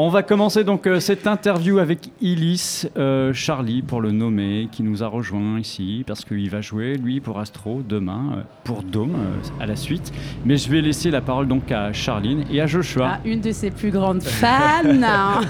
On va commencer donc cette interview avec Illis, Charlie pour le nommer, qui nous a rejoint ici parce qu'il va jouer lui pour Astro demain, pour Dôme à la suite. Mais je vais laisser la parole donc à Charline et à Joshua. Une de ses plus grandes fans.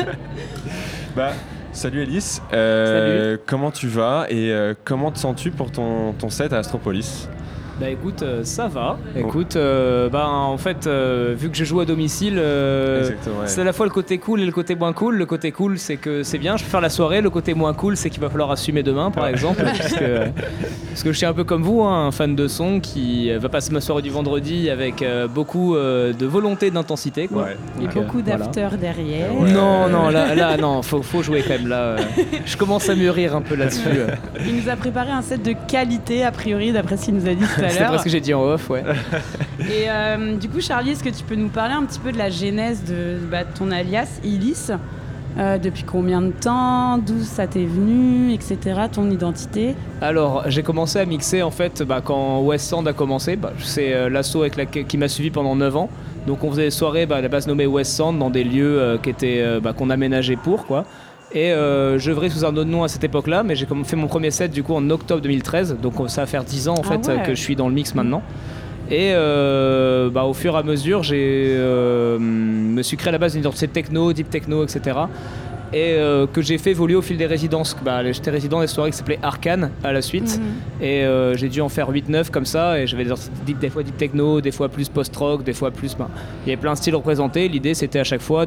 Salut Alice, Salut. Comment tu vas et comment te sens-tu pour ton set à Astropolis ? Bah écoute, ça va. Écoute, en fait, vu que je joue à domicile, c'est à la fois le côté cool et le côté moins cool. Le côté cool, c'est que c'est bien, je peux faire la soirée. Le côté moins cool, c'est qu'il va falloir assumer demain, par exemple. parce que je suis un peu comme vous, un fan de son qui va passer ma soirée du vendredi avec beaucoup de volonté, d'intensité. Quoi. Ouais. Et beaucoup d'after derrière. Ouais. Non, là, non, faut jouer quand même. Là, je commence à mûrir un peu là-dessus. Il nous a préparé un set de qualité, a priori, d'après ce qu'il nous a dit tout à l'heure. C'est presque ce que j'ai dit en off, ouais. Et du coup, Charlie, est-ce que tu peux nous parler un petit peu de la genèse de ton alias, Illis ? Depuis combien de temps ? D'où ça t'est venu, etc. Ton identité ? Alors, j'ai commencé à mixer en fait quand West Sound a commencé. C'est l'asso qui m'a suivi pendant 9 ans. Donc on faisait des soirées à la base nommées West Sound dans des lieux qu'on aménageait pour quoi. Et j'œuvrais sous un autre nom à cette époque-là, mais j'ai fait mon premier set du coup en octobre 2013, donc ça va faire 10 ans en fait que je suis dans le mix maintenant. Et au fur et à mesure, me suis créé à la base une identité techno, deep techno, etc. Et que j'ai fait évoluer au fil des résidences. J'étais résident des soirées qui s'appelaient Arcane à la suite. Et j'ai dû en faire 8-9 comme ça. Et j'avais des fois deep techno, des fois plus post-rock, des fois plus... il y avait plein de styles représentés. L'idée c'était à chaque fois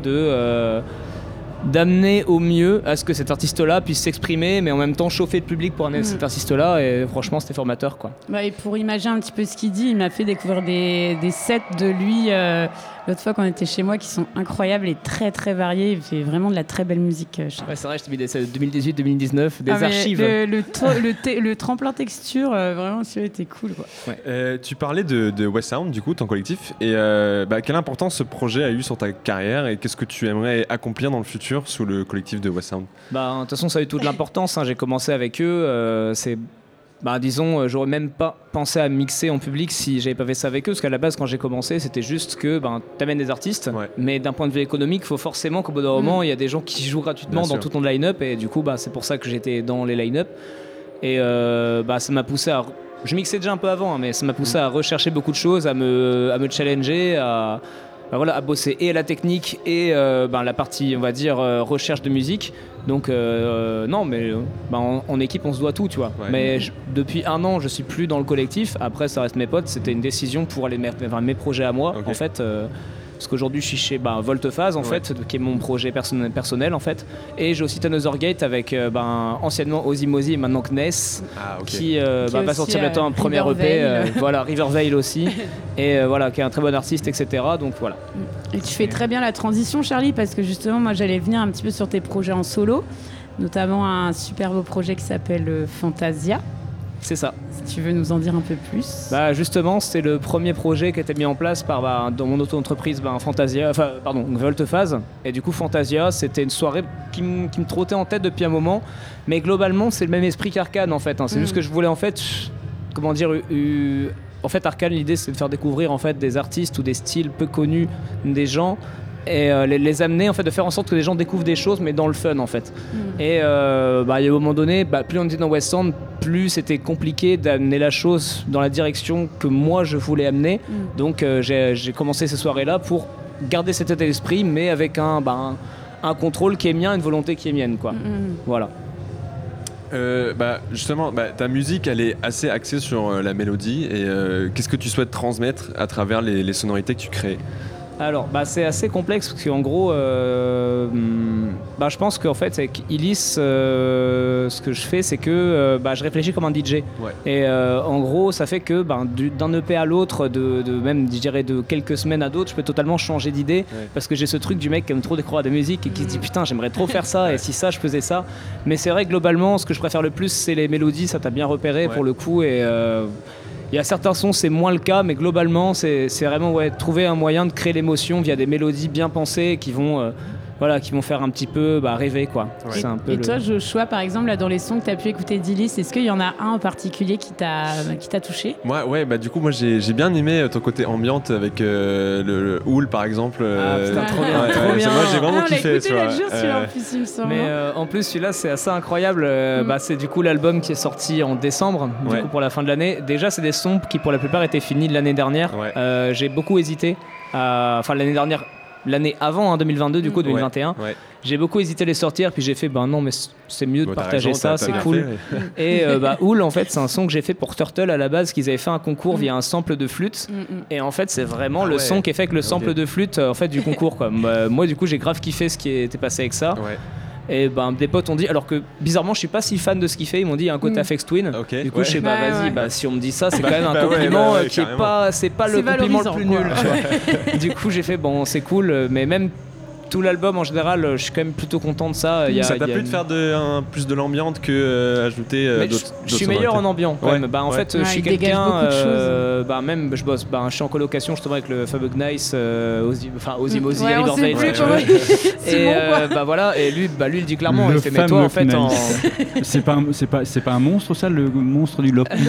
d'amener au mieux à ce que cet artiste-là puisse s'exprimer, mais en même temps chauffer le public pour amener cet artiste-là, et franchement c'était formateur quoi. Et pour imaginer un petit peu ce qu'il dit, il m'a fait découvrir des sets de lui l'autre fois quand on était chez moi qui sont incroyables et très très variés. Il fait vraiment de la très belle musique. Ouais, c'est vrai, je t'ai mis des sets 2018-2019, des archives. Le tremplin texture, vraiment celui-là était cool quoi. Ouais. Tu parlais de West Sound, du coup, ton collectif, et quelle importance ce projet a eu sur ta carrière et qu'est-ce que tu aimerais accomplir dans le futur sous le collectif de West Sound ? De toute façon, ça a eu toute l'importance. J'ai commencé avec eux. Disons, j'aurais même pas pensé à mixer en public si j'avais pas fait ça avec eux. Parce qu'à la base, quand j'ai commencé, c'était juste que t'amènes des artistes. Ouais. Mais d'un point de vue économique, il faut forcément qu'au bout d'un moment, il y a des gens qui jouent gratuitement dans tout ton line-up. Et du coup, c'est pour ça que j'étais dans les line-up. Et ça m'a poussé à... Je mixais déjà un peu avant, mais ça m'a poussé à rechercher beaucoup de choses, à me challenger, à bosser et à la technique et la partie, on va dire, recherche de musique. Donc en équipe on se doit tout, tu vois. Ouais. Mais depuis 1 an je suis plus dans le collectif. Après ça reste mes potes. C'était une décision pour aller vers mes projets à moi, en fait. Parce qu'aujourd'hui je suis chez Voltephase en fait, qui est mon projet personnel en fait. Et j'ai aussi Another Gate avec anciennement Ozzy et maintenant Kness, qui va sortir bientôt un premier EP. River Vale aussi. Et qui est un très bon artiste, etc. Donc voilà. Et tu fais très bien la transition, Charlie, parce que justement moi j'allais venir un petit peu sur tes projets en solo, notamment un super beau projet qui s'appelle Fantasia. C'est ça. Si tu veux nous en dire un peu plus. Justement, c'était le premier projet qui a été mis en place dans mon auto-entreprise Voltephase. Et du coup, Fantasia, c'était une soirée qui me trottait en tête depuis un moment. Mais globalement, c'est le même esprit qu'Arcane en fait. C'est juste que je voulais en fait, en fait, Arcane, l'idée c'est de faire découvrir en fait des artistes ou des styles peu connus des gens. Et les amener, en fait, de faire en sorte que les gens découvrent des choses, mais dans le fun, en fait. Et il y a un moment donné, plus on était dans West Sound, plus c'était compliqué d'amener la chose dans la direction que moi je voulais amener. Donc j'ai commencé ces soirées-là pour garder cet état d'esprit, mais avec un contrôle qui est mien, une volonté qui est mienne, quoi. Voilà. Justement, ta musique, elle est assez axée sur la mélodie. Et qu'est-ce que tu souhaites transmettre à travers les sonorités que tu crées ? Alors, c'est assez complexe parce qu'en gros, je pense qu'en fait, avec Illis, ce que je fais, c'est que je réfléchis comme un DJ. Ouais. Et en gros, ça fait que d'un EP à l'autre, même, je dirais, de quelques semaines à d'autres, je peux totalement changer d'idée parce que j'ai ce truc du mec qui aime trop découvrir la musique et qui se dit putain, j'aimerais trop faire ça et si ça, je faisais ça. Mais c'est vrai que globalement, ce que je préfère le plus, c'est les mélodies, ça t'a bien repéré pour le coup. Et il y a certains sons, c'est moins le cas, mais globalement, c'est vraiment trouver un moyen de créer l'émotion via des mélodies bien pensées qui vont voilà, qui vont faire un petit peu rêver, quoi. Ouais. C'est un peu Et toi, Joshua, par exemple, là, dans les sons que tu as pu écouter d'Illis, est-ce qu'il y en a un en particulier qui t'a touché? Ouais, bah du coup, moi j'ai bien aimé ton côté ambiante avec le Hool par exemple. Putain, trop bien, ouais, trop ouais, bien. Moi j'ai vraiment on l'a kiffé, écouté tu vois. l'autre jour, celui-là, en plus, il me semble. Mais en plus, celui-là, c'est assez incroyable. C'est du coup l'album qui est sorti en décembre, du Ouais. coup, pour la fin de l'année. Déjà, c'est des sons qui, pour la plupart, étaient finis de l'année dernière. Ouais. J'ai beaucoup hésité. Enfin, l'année dernière, l'année avant, 2022, du coup, 2021. Ouais. J'ai beaucoup hésité à les sortir, puis j'ai fait, non, mais c'est mieux de Bon, t'as partager raison, ça, t'as c'est bien cool. fait. Et Hool, en fait, c'est un son que j'ai fait pour Turtle à la base, qu'ils avaient fait un concours via un sample de flûte. Et en fait, c'est vraiment le son qui est fait avec le sample de flûte en fait, du concours, quoi. Moi, du coup, j'ai grave kiffé ce qui était passé avec ça. Ouais. Et des potes ont dit, alors que bizarrement, je suis pas si fan de ce qu'il fait, ils m'ont dit, il y a un côté Aphex Twin. Ok, Du coup, ouais. je sais, Ouais. si on me dit ça, c'est quand même un compliment qui est carrément. pas, c'est pas le C'est compliment le valorisant, plus quoi. nul. Tu vois. Du coup, j'ai fait, c'est cool, mais même tout l'album en général, je suis quand même plutôt content de ça. Ça t'a plu de faire plus de l'ambiance que ajouter Mais d'autres je suis meilleur en ambiant quand Ouais. même. En Ouais. fait, Ouais, je suis il dégage quelqu'un. beaucoup de choses. Même je bosse. Je suis en colocation justement avec le fameux Gnice, Ozzy Mozy, Ouais, Harry on sait Bordale. plus ouais, comment ouais. Et Simon, quoi. voilà. Et lui, il dit clairement. Le Il fait, mais toi, en fait, fameux en. Knife. C'est pas un monstre, ça, le monstre du Loch Ness?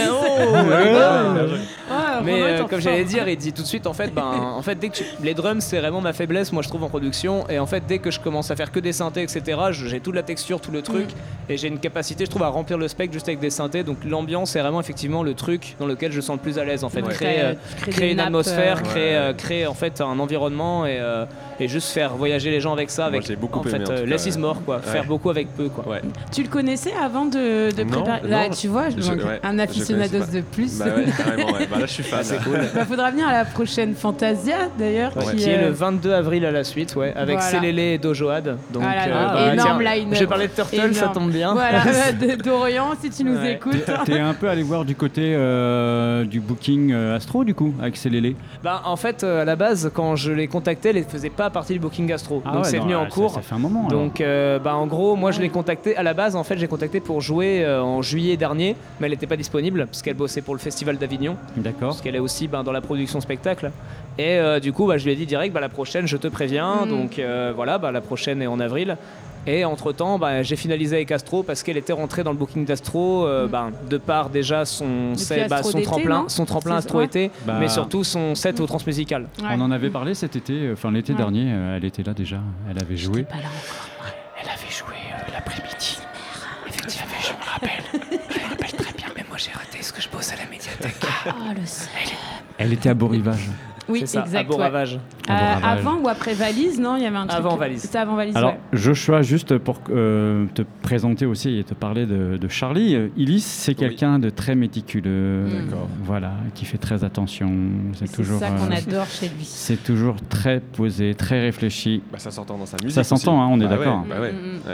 Mais comme j'allais dire, il dit tout de suite en fait, dès que les drums c'est vraiment ma faiblesse, moi je trouve en production, et en fait dès que je commence à faire que des synthés, etc., j'ai toute la texture, tout le truc, et j'ai une capacité, je trouve, à remplir le spectre juste avec des synthés. Donc l'ambiance c'est vraiment effectivement le truc dans lequel je sens le plus à l'aise en fait. Ouais. Créer une nappes, atmosphère, créer en fait un environnement et juste faire voyager les gens avec ça, avec j'ai beaucoup en aimé, fait en tout cas, less is more, quoi. ouais. Faire beaucoup avec peu, quoi. Ouais. Tu le connaissais avant de Non, préparer? non. Là, tu vois, Ouais, un je aficionados connaissais de plus. Bah ouais, carrément, ouais. Bah là je suis fan. C'est là. cool. Faudra venir à la prochaine Fantasia d'ailleurs. Qui est le 22 avril à la suite, avec Voilà. Célélé et Dojoad. Donc, Voilà, énorme tiens, line-up. j'ai parlé de Turtle, ça Énorme. tombe bien. Voilà, d'Orient, si tu nous Ouais. écoutes. T'es un peu allé voir du côté du booking Astro, du coup, avec Célélé. En fait, à la base, quand je les contactais, elle ne faisait pas partie du Booking Astro. Donc c'est venu en cours. Ça fait un moment. Donc, en gros, moi je l'ai contacté. À la base, en fait, j'ai contacté pour jouer en juillet dernier, mais elle n'était pas disponible parce qu'elle bossait pour le Festival d'Avignon. D'accord. Parce qu'elle est aussi dans la production spectacle. Et du coup, je lui ai dit direct, la prochaine, je te préviens. Donc la prochaine est en avril. Et entre-temps, j'ai finalisé avec Astro parce qu'elle était rentrée dans le booking d'Astro de par déjà son tremplin Astro été, mais surtout son set au Transmusical. Ouais. On en avait parlé cet été, l'été dernier, elle était là déjà, elle avait joué. Pas là encore. Elle avait joué l'après-midi. Effectivement, je me rappelle très bien, mais moi j'ai raté ce que je bosse à la médiathèque. Oh, le seul. Elle était à Beau Rivage. Oui, C'est ça, exact. à Beau-Ravage. Avant ou après Valise, non? Il y avait un truc. Avant Valise. C'était avant Valise, Alors, ouais. Joshua, juste pour te présenter aussi et te parler de Charlie, Illis, c'est quelqu'un de très méticuleux, voilà, qui fait très attention. C'est toujours ça qu'on adore chez lui. C'est toujours très posé, très réfléchi. Bah, ça s'entend dans sa musique. Ça s'entend, aussi. hein, on est Bah d'accord. Ouais, bah ouais. Ouais.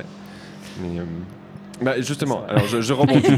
Mais, justement, alors je rebondis.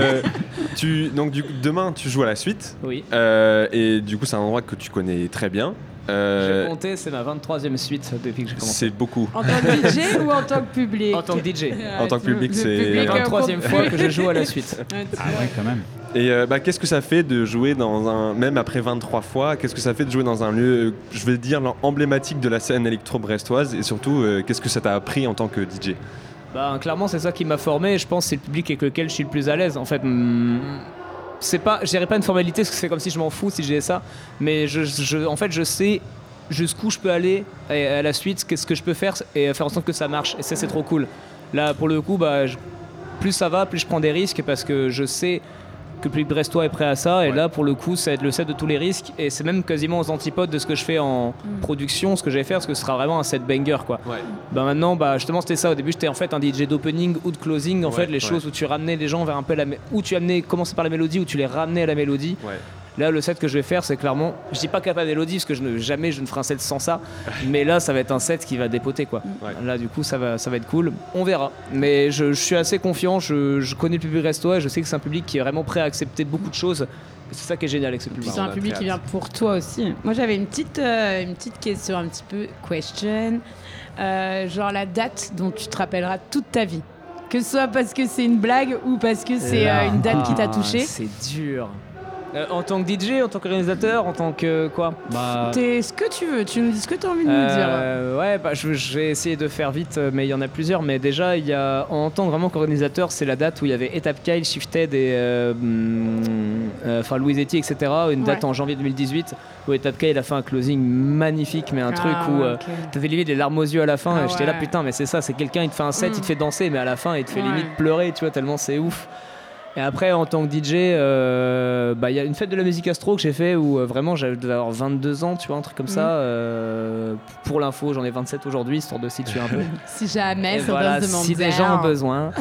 Donc demain tu joues à la suite. Oui. Et du coup c'est un endroit que tu connais très bien. J'ai compté, c'est ma 23e suite depuis que j'ai commencé. C'est beaucoup. En tant que DJ ou en tant que public? En tant que DJ. En tant que public, c'est public, La 23e fois que je joue à la suite. Ah ouais, quand même. Et qu'est-ce que ça fait de jouer même après 23 fois, qu'est-ce que ça fait de jouer dans un lieu, je vais dire, emblématique de la scène électro-brestoise, et surtout, qu'est-ce que ça t'a appris en tant que DJ? Clairement, c'est ça qui m'a formé. Je pense que c'est le public avec lequel je suis le plus à l'aise. En fait, c'est pas, je dirais pas une formalité, parce que c'est comme si je m'en fous si j'ai ça. Mais en fait, je sais jusqu'où je peux aller à la suite, qu'est-ce que je peux faire et faire en sorte que ça marche. Et ça, c'est trop cool. Là, pour le coup, plus ça va, plus je prends des risques parce que je sais que le public brestois est prêt à ça. Et là, pour le coup, ça va être le set de tous les risques. Et c'est même quasiment aux antipodes de ce que je fais en production, ce que je vais faire, parce que ce sera vraiment un set banger, quoi. Ouais. Maintenant, justement, c'était ça. Au début, j'étais en fait un DJ d'opening ou de closing. En fait, les choses où tu ramenais les gens vers un peu où tu commençais par la mélodie, où tu les ramenais à la mélodie. Ouais. Là, le set que je vais faire, c'est clairement, je dis pas capable mélodie parce que jamais je ne ferai un set sans ça, mais là, ça va être un set qui va dépoter, quoi. Ouais. Là, du coup, ça va être cool. On verra. Mais je suis assez confiant. Je connais le public brestois et je sais que c'est un public qui est vraiment prêt à accepter beaucoup de choses. C'est ça qui est génial avec ce public. C'est un public qui vient pour toi aussi. Moi, j'avais une petite question, un petit peu question. Genre la date dont tu te rappelleras toute ta vie. Que ce soit parce que c'est une blague ou parce que c'est une date qui t'a touché. C'est dur. En tant que DJ, en tant qu'organisateur, en tant que quoi? T'es ce que tu veux, tu nous dis ce que tu as envie de nous dire. Ouais, je vais essayer de faire vite, mais il y en a plusieurs. Mais déjà, il y a, en tant que vraiment qu'organisateur, c'est la date où il y avait Étape Kyle, Shifted et Louise Etty, etc. Une date en janvier 2018 où Étape Kyle a fait un closing magnifique, mais un truc où t'avais limite des larmes aux yeux à la fin. Et j'étais là, putain, mais c'est ça, c'est quelqu'un, il te fait un set, il te fait danser, mais à la fin, il te fait limite pleurer, tu vois, tellement c'est ouf. Et après, en tant que DJ, il y a une fête de la musique astro que j'ai fait où vraiment j'avais avoir 22 ans, tu vois, un truc comme ça. Pour l'info, j'en ai 27 aujourd'hui, histoire de situer un peu. Si jamais, ça voilà, doit se demander. si des gens ont besoin.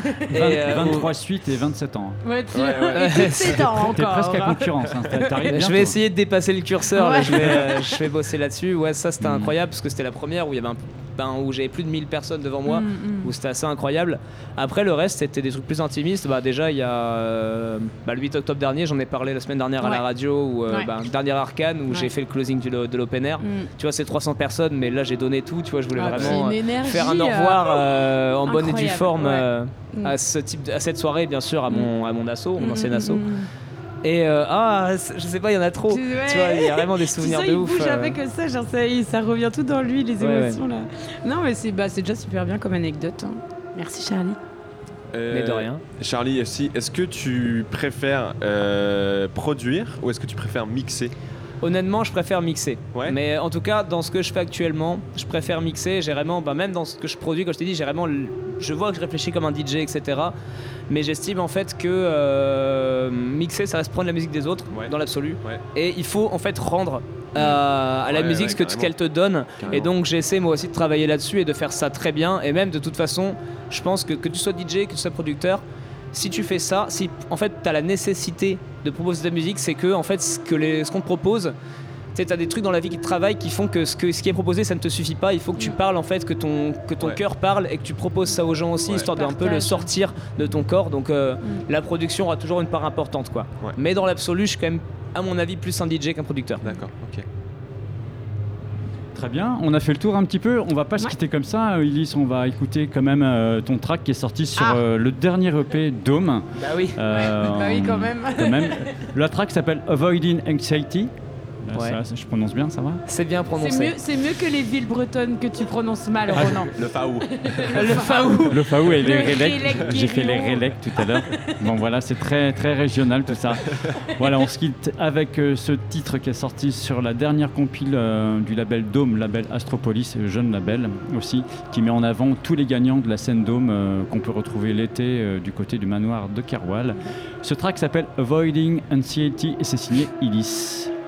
23 suites et 27 ans. Ouais, et 17 ans encore. T'es presque à concurrence. Hein. Je vais essayer de dépasser le curseur. Là, je vais bosser là-dessus. Ouais, ça c'était incroyable parce que c'était la première où il y avait où j'avais plus de 1000 personnes devant moi, où c'était assez incroyable. Après, le reste, c'était des trucs plus intimistes. Déjà, il y a le 8 octobre dernier, j'en ai parlé la semaine dernière à la radio, où dernier Arcane, où j'ai fait le closing de l'open air. Tu vois, c'est 300 personnes, mais là, j'ai donné tout. Tu vois, je voulais vraiment faire un au revoir en bonne et due forme à cette soirée, bien sûr, à mon asso, mon ancien asso. Et je sais pas, il y en a trop. Tu vois, il y a vraiment des souvenirs de ouf. Il bouge avec ça, genre ça revient tout dans lui, les émotions là. Non, mais c'est déjà super bien comme anecdote. Hein. Merci Charlie. Mais de rien. Charlie, est-ce que tu préfères produire ou est-ce que tu préfères mixer? Honnêtement, je préfère mixer. Ouais. Mais en tout cas, dans ce que je fais actuellement, je préfère mixer. J'ai vraiment, même dans ce que je produis, comme je t'ai dit, je vois que je réfléchis comme un DJ, etc. Mais j'estime en fait que mixer, ça reste prendre la musique des autres, dans l'absolu. Ouais. Et il faut en fait rendre à la musique ce qu'elle te donne. Carrément. Et donc j'essaie moi aussi de travailler là-dessus et de faire ça très bien. Et même de toute façon, je pense que tu sois DJ, que tu sois producteur, si tu fais ça, si en fait tu as la nécessité de proposer de la musique, c'est que en fait ce qu'on te propose, tu as des trucs dans la vie qui te travaillent qui font que ce qui est proposé, ça ne te suffit pas. Il faut que tu parles en fait, que ton cœur parle et que tu proposes ça aux gens aussi, histoire d'un peu le sortir de ton corps. Donc la production aura toujours une part importante, quoi. Ouais. Mais dans l'absolu, je suis quand même, à mon avis, plus un DJ qu'un producteur. D'accord, ok. Très bien, on a fait le tour un petit peu, on va pas se quitter comme ça, Ulysse, on va écouter quand même ton track qui est sorti sur le dernier EP Dome. Bah oui, oui quand même. La track s'appelle Avoiding Anxiety. Ça, je prononce bien, ça va? C'est bien prononcé. C'est mieux que les villes bretonnes que tu prononces mal, Ronan. Le Faou. Le Faou et les Rélec. J'ai fait les Rélec tout à l'heure. Bon voilà, c'est très, très régional tout ça. Voilà, on se quitte avec ce titre qui est sorti sur la dernière compile du label Dome, label Astropolis, jeune label aussi, qui met en avant tous les gagnants de la scène Dome qu'on peut retrouver l'été du côté du manoir de Kerwal. Ce track s'appelle Avoiding Anxiety et c'est signé Ulysse.